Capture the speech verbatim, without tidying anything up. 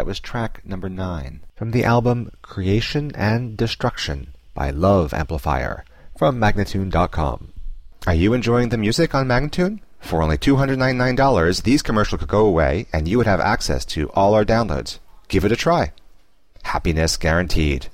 That was track number nine from the album Creation and Destruction by Love Amplifier from Magnatune dot com. Are you enjoying the music on Magnatune? For only two hundred ninety-nine dollars, these commercials could go away and you would have access to all our downloads. Give it a try. Happiness guaranteed.